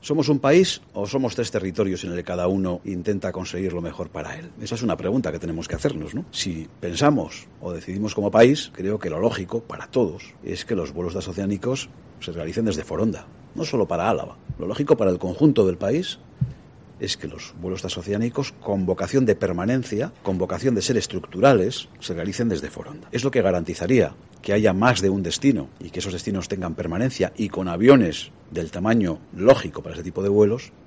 ¿Somos un país o somos 3 territorios en el que cada uno intenta conseguir lo mejor para él? Esa es una pregunta que tenemos que hacernos, ¿no? Si pensamos o decidimos como país, creo que lo lógico para todos es que los vuelos transoceánicos se realicen desde Foronda, no solo para Álava. Lo lógico para el conjunto del país es que los vuelos transoceánicos con vocación de permanencia, con vocación de ser estructurales, se realicen desde Foronda. Es lo que garantizaría que haya más de un destino y que esos destinos tengan permanencia y con aviones del tamaño lógico para ese tipo de vuelos